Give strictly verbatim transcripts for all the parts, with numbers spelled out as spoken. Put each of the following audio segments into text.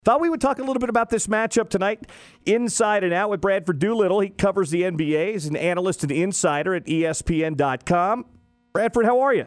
Thought we would talk a little bit about this matchup tonight, inside and out, with Bradford Doolittle. He covers the N B A. He's an analyst and insider at E S P N dot com. Bradford, how are you?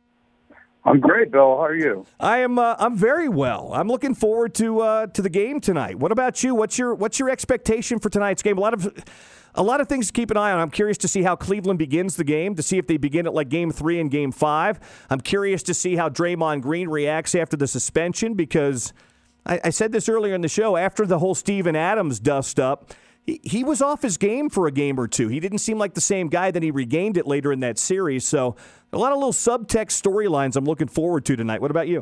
I'm great, Bill. How are you? I am. Uh, I'm very well. I'm looking forward to uh, to the game tonight. What about you? What's your What's your expectation for tonight's game? A lot of a lot of things to keep an eye on. I'm curious to see how Cleveland begins the game, to see if they begin it like Game Three and Game Five. I'm curious to see how Draymond Green reacts after the suspension, because I, I said this earlier in the show. After the whole Steven Adams dust up, he, he was off his game for a game or two. He didn't seem like the same guy. Then he regained it later in that series. So a lot of little subtext storylines I'm looking forward to tonight. What about you?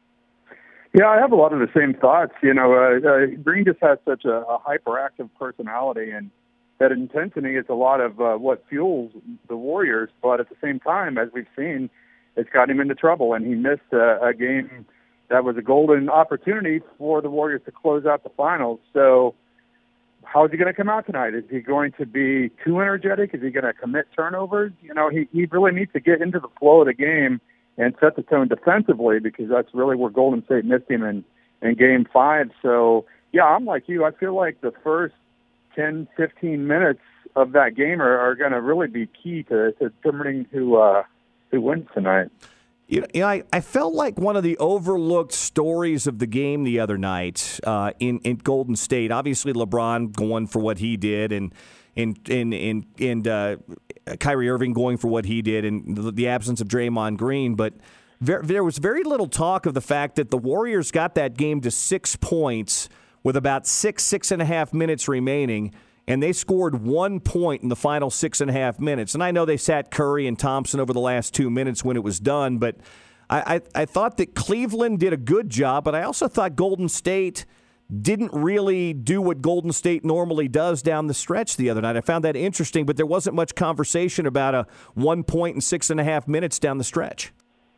Yeah, I have a lot of the same thoughts. You know, uh, uh, Green just has such a, a hyperactive personality, and that intensity is a lot of uh, what fuels the Warriors. But at the same time, as we've seen, it's got him into trouble, and he missed a, a game that was a golden opportunity for the Warriors to close out the finals. So how is he going to come out tonight? Is he going to be too energetic? Is he going to commit turnovers? You know, he, he really needs to get into the flow of the game and set the tone defensively, because that's really where Golden State missed him in, in Game five. So, yeah, I'm like you. I feel like the first ten, fifteen minutes of that game are, are going to really be key to, to determining who, uh, who wins tonight. You know, I, I felt like one of the overlooked stories of the game the other night uh, in, in Golden State. Obviously, LeBron going for what he did, and and and and, and uh, Kyrie Irving going for what he did, and the, the absence of Draymond Green. But there, there was very little talk of the fact that the Warriors got that game to six points with about six, six and a half minutes remaining, and they scored one point in the final six and a half minutes. And I know they sat Curry and Thompson over the last two minutes when it was done, but I, I, I thought that Cleveland did a good job, but I also thought Golden State didn't really do what Golden State normally does down the stretch the other night. I found that interesting, but there wasn't much conversation about a one point in six and a half minutes down the stretch.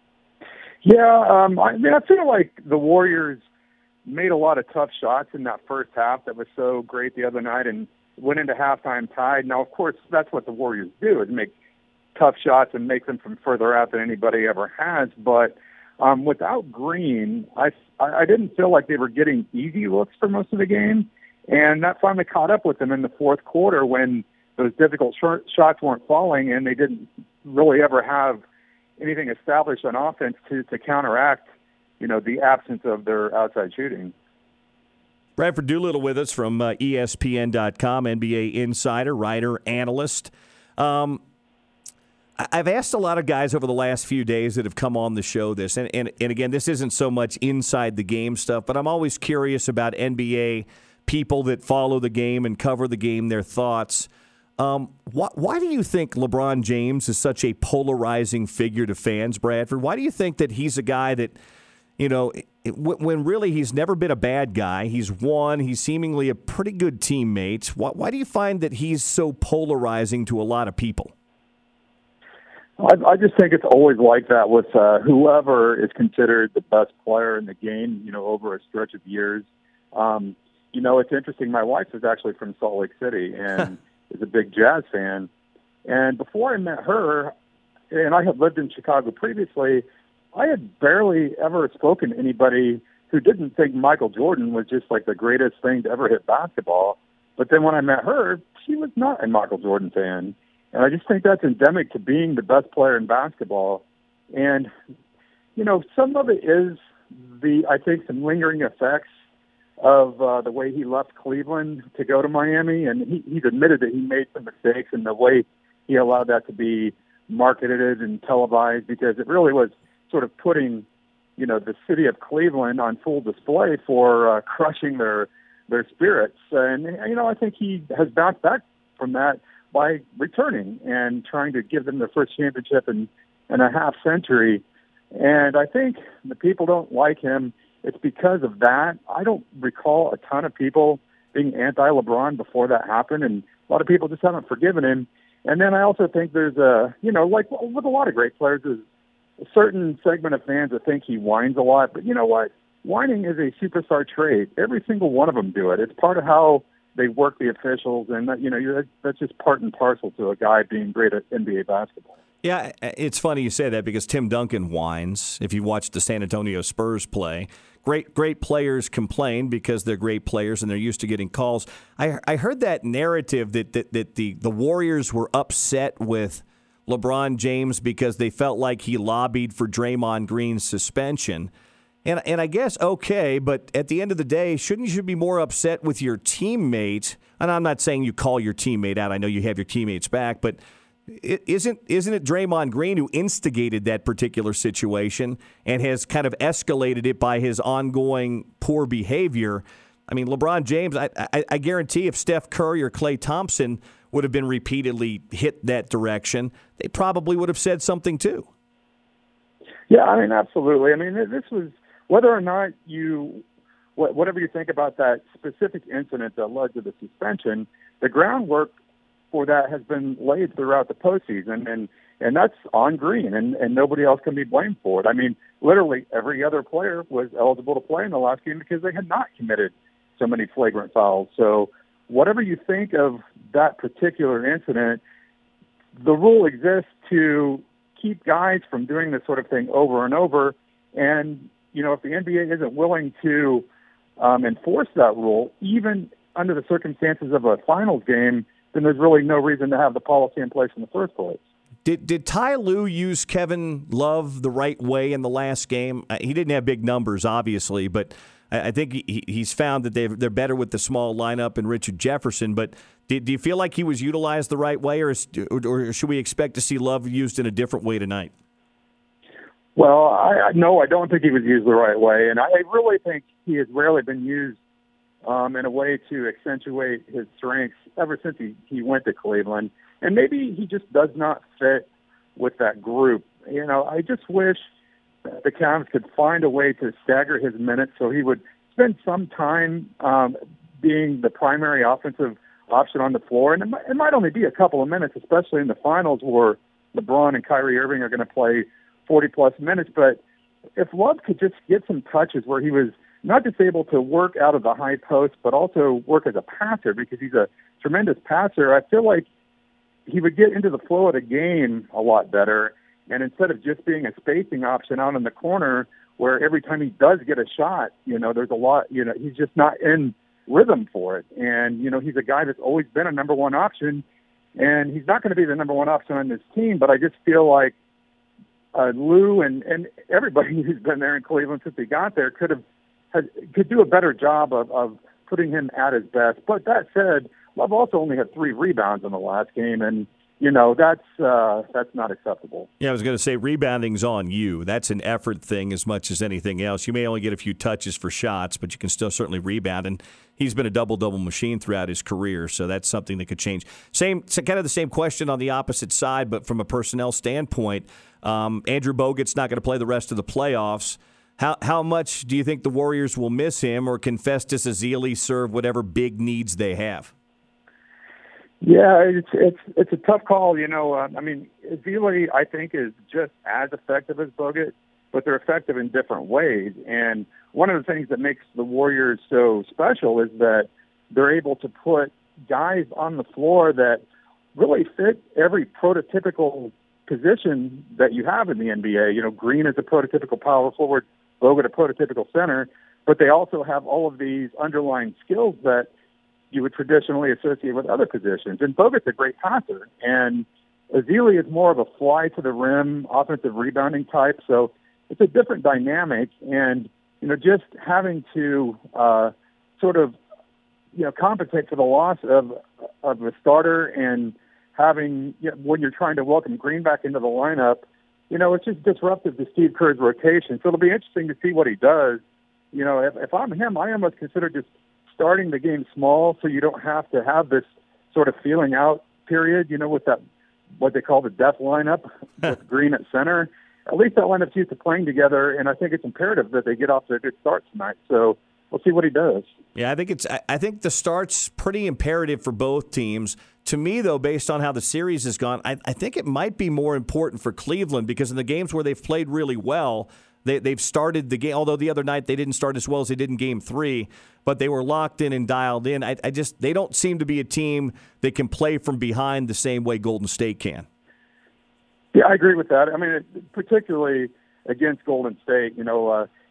Yeah, um, I mean, I feel like the Warriors made a lot of tough shots in that first half that was so great the other night, and went into halftime tied. Now, of course, that's what the Warriors do, is make tough shots and make them from further out than anybody ever has. But um, without Green, I, I didn't feel like they were getting easy looks for most of the game. And that finally caught up with them in the fourth quarter when those difficult sh- shots weren't falling, and they didn't really ever have anything established on offense to, to counteract, you know, the absence of their outside shooting. Bradford Doolittle with us from uh, E S P N dot com, N B A insider, writer, analyst. Um, I've asked a lot of guys over the last few days that have come on the show this, and, and, and again, this isn't so much inside the game stuff, but I'm always curious about N B A people that follow the game and cover the game, their thoughts. Um, why, why do you think LeBron James is such a polarizing figure to fans, Bradford? Why do you think that he's a guy that, you know, it, when really he's never been a bad guy, he's won, he's seemingly a pretty good teammate. Why, why do you find that he's so polarizing to a lot of people? I, I just think it's always like that with uh, whoever is considered the best player in the game, you know, over a stretch of years. Um, you know, it's interesting. My wife is actually from Salt Lake City and is a big Jazz fan. And before I met her, and I had lived in Chicago previously, I had barely ever spoken to anybody who didn't think Michael Jordan was just like the greatest thing to ever hit basketball. But then when I met her, she was not a Michael Jordan fan. And I just think that's endemic to being the best player in basketball. And, you know, some of it is the, I think, some lingering effects of uh, the way he left Cleveland to go to Miami. And he, he's admitted that he made some mistakes in the way he allowed that to be marketed and televised, because it really was sort of putting, you know, the city of Cleveland on full display for uh, crushing their their spirits. And, you know, I think he has bounced back from that by returning and trying to give them their first championship in, in a half century. And I think the people don't like him. It's because of that. I don't recall a ton of people being anti-LeBron before that happened, and a lot of people just haven't forgiven him. And then I also think there's a, you know, like with a lot of great players, there's a certain segment of fans that think he whines a lot. But you know what? Whining is a superstar trait. Every single one of them do it. It's part of how they work the officials, and that, you know, that's just part and parcel to a guy being great at N B A basketball. Yeah, it's funny you say that, because Tim Duncan whines. If you watch the San Antonio Spurs play, great great players complain because they're great players and they're used to getting calls. I I heard that narrative that that, that the, the Warriors were upset with LeBron James because they felt like he lobbied for Draymond Green's suspension. And and I guess, okay, but at the end of the day, shouldn't you be more upset with your teammate? And I'm not saying you call your teammate out. I know you have your teammates back, but Isn't isn't it Draymond Green who instigated that particular situation and has kind of escalated it by his ongoing poor behavior? I mean, LeBron James, I, I, I guarantee if Steph Curry or Klay Thompson would have been repeatedly hit that direction, they probably would have said something too. Yeah, I mean, absolutely. I mean, this was, whether or not you, whatever you think about that specific incident that led to the suspension, the groundwork for that has been laid throughout the postseason, and and that's on Green, and, and nobody else can be blamed for it. I mean, literally every other player was eligible to play in the last game because they had not committed so many flagrant fouls. So whatever you think of that particular incident, the rule exists to keep guys from doing this sort of thing over and over. And, you know, if the N B A isn't willing to um, enforce that rule, even under the circumstances of a finals game, then there's really no reason to have the policy in place in the first place. Did did Ty Lue use Kevin Love the right way in the last game? He didn't have big numbers, obviously, but I think he, he's found that they've, they're better with the small lineup and Richard Jefferson. But did, do you feel like he was utilized the right way, or, is, or should we expect to see Love used in a different way tonight? Well, I, no, I don't think he was used the right way, and I really think he has rarely been used Um, in a way to accentuate his strengths ever since he, he went to Cleveland. And maybe he just does not fit with that group. You know, I just wish the Cavs could find a way to stagger his minutes so he would spend some time um, being the primary offensive option on the floor. And it might, it might only be a couple of minutes, especially in the finals where LeBron and Kyrie Irving are going to play forty-plus minutes. But if Love could just get some touches where he was not just able to work out of the high post, but also work as a passer because he's a tremendous passer, I feel like he would get into the flow of the game a lot better. And instead of just being a spacing option out in the corner where every time he does get a shot, you know, there's a lot, you know, he's just not in rhythm for it. And, you know, he's a guy that's always been a number one option, and he's not going to be the number one option on this team, but I just feel like uh, Lou and, and everybody who's been there in Cleveland since he got there could have Has, could do a better job of, of putting him at his best. But that said, Love also only had three rebounds in the last game, and, you know, that's uh, that's not acceptable. Yeah, I was going to say rebounding's on you. That's an effort thing as much as anything else. You may only get a few touches for shots, but you can still certainly rebound. And he's been a double-double machine throughout his career, so that's something that could change. Same, kind of the same question on the opposite side, but from a personnel standpoint, um, Andrew Bogut's not going to play the rest of the playoffs. How how much do you think the Warriors will miss him, or can Festus Ezeli serve whatever big needs they have? Yeah, it's it's it's a tough call. You know, uh, I mean, Ezeli I think is just as effective as Bogut, but they're effective in different ways. And one of the things that makes the Warriors so special is that they're able to put guys on the floor that really fit every prototypical position that you have in the N B A. You know, Green is a prototypical power forward, Bogut a prototypical center, but they also have all of these underlying skills that you would traditionally associate with other positions. And Bogut's a great passer, and Ezeli is more of a fly-to-the-rim offensive rebounding type, so it's a different dynamic. And, you know, just having to uh, sort of, you know, compensate for the loss of of the starter and having, you know, when you're trying to welcome Green back into the lineup, you know, it's just disruptive to Steve Kerr's rotation. So it'll be interesting to see what he does. You know, if, if I'm him, I almost consider just starting the game small so you don't have to have this sort of feeling out period, you know, with that, what they call the death lineup with Green at center. At least that lineup's used to playing together, and I think it's imperative that they get off to a good start tonight. So we'll see what he does. Yeah, I think it's. I think the start's pretty imperative for both teams. To me, though, based on how the series has gone, I, I think it might be more important for Cleveland because in the games where they've played really well, they, they've started the game. Although the other night they didn't start as well as they did in Game Three, but they were locked in and dialed in. I, I just they don't seem to be a team that can play from behind the same way Golden State can. Yeah, I agree with that. I mean, particularly against Golden State, you know. Uh,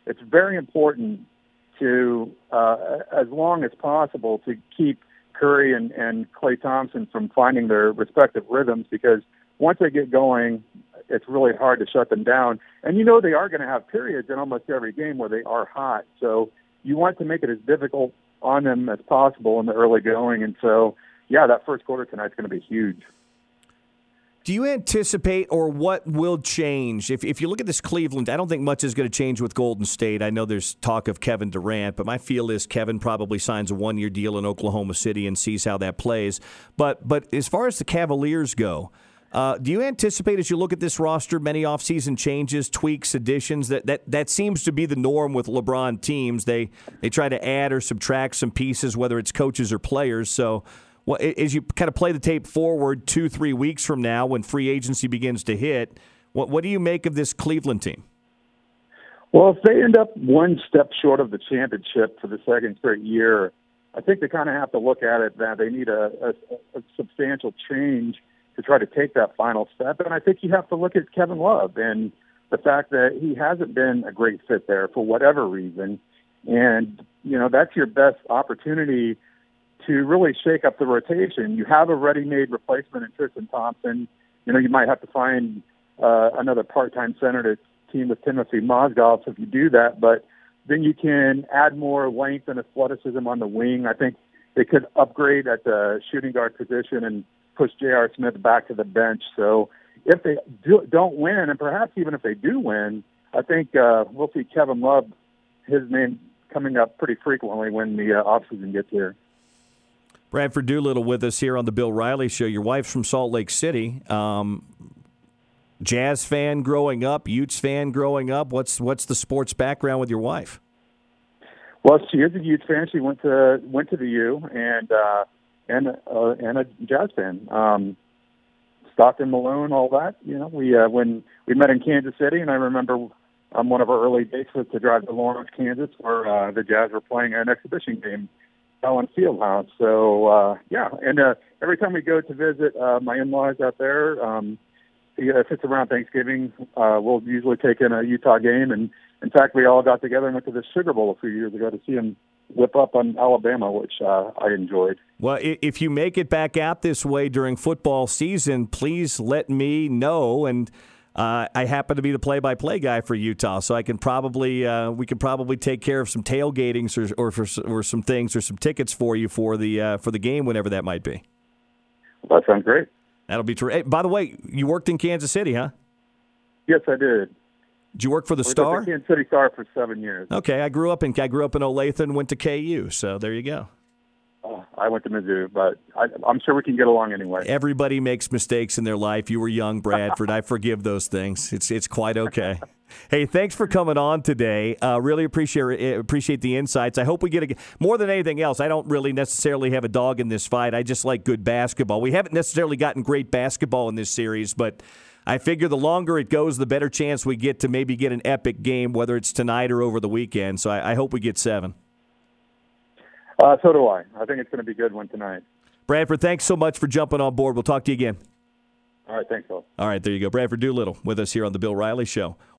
it's very important to, uh, as long as possible, to keep Curry and, and Klay Thompson from finding their respective rhythms, because once they get going, it's really hard to shut them down. And you know they are going to have periods in almost every game where they are hot. So you want to make it as difficult on them as possible in the early going. And so, yeah, that first quarter tonight's going to be huge. Do you anticipate, or what will change? If if you look at this Cleveland, I don't think much is going to change with Golden State. I know there's talk of Kevin Durant, but my feel is Kevin probably signs a one-year deal in Oklahoma City and sees how that plays. But but as far as the Cavaliers go, uh, do you anticipate, as you look at this roster, many offseason changes, tweaks, additions? That, that that seems to be the norm with LeBron teams. They they try to add or subtract some pieces, whether it's coaches or players. So, well, as you kind of play the tape forward two, three weeks from now when free agency begins to hit, what what do you make of this Cleveland team? Well, if they end up one step short of the championship for the second straight year, I think they kind of have to look at it that they need a, a, a substantial change to try to take that final step. And I think you have to look at Kevin Love and the fact that he hasn't been a great fit there for whatever reason. And, you know, that's your best opportunity to really shake up the rotation. You have a ready-made replacement in Tristan Thompson. You know, you might have to find uh, another part-time center to team with Timothy Mozgov if you do that, but then you can add more length and athleticism on the wing. I think they could upgrade at the shooting guard position and push J R. Smith back to the bench. So if they do, don't win, and perhaps even if they do win, I think uh, we'll see Kevin Love, his name coming up pretty frequently when the uh, offseason gets here. Bradford Doolittle with us here on the Bill Riley Show. Your wife's from Salt Lake City. Um, Jazz fan growing up, Utes fan growing up. What's what's the sports background with your wife? Well, she is a Utes fan. She went to went to the U and uh, and uh, and a Jazz fan. Um, Stockton, Malone, all that. You know, we uh, when we met in Kansas City, and I remember um, one of our early dates was to drive to Lawrence, Kansas, where uh, the Jazz were playing an exhibition game. Allen Fieldhouse. So, uh, yeah, and uh, every time we go to visit uh, my in-laws out there, um, if it's around Thanksgiving, uh, we'll usually take in a Utah game. And, in fact, we all got together and went to the Sugar Bowl a few years ago to see them whip up on Alabama, which uh, I enjoyed. Well, if you make it back out this way during football season, please let me know. And Uh, I happen to be the play-by-play guy for Utah, so I can probably uh, we can probably take care of some tailgatings or or, for, or some things or some tickets for you for the uh, for the game whenever that might be. Well, that sounds great. That'll be true. Hey, by the way, you worked in Kansas City, huh? Yes, I did. Did you work for the I Star? Worked at the Kansas City Star for seven years. Okay, I grew up in I grew up in Olathe and went to K U, so there you go. Oh, I went to Mizzou, but I, I'm sure we can get along anyway. Everybody makes mistakes in their life. You were young, Bradford. I forgive those things. It's it's quite okay. Hey, thanks for coming on today. Uh, really appreciate appreciate the insights. I hope we get a, more than anything else. I don't really necessarily have a dog in this fight. I just like good basketball. We haven't necessarily gotten great basketball in this series, but I figure the longer it goes, the better chance we get to maybe get an epic game, whether it's tonight or over the weekend. So I, I hope we get seven. Uh, so do I. I think it's going to be a good one tonight. Bradford, thanks so much for jumping on board. We'll talk to you again. All right, thanks, Phil. All right, there you go. Bradford Doolittle with us here on the Bill Riley Show.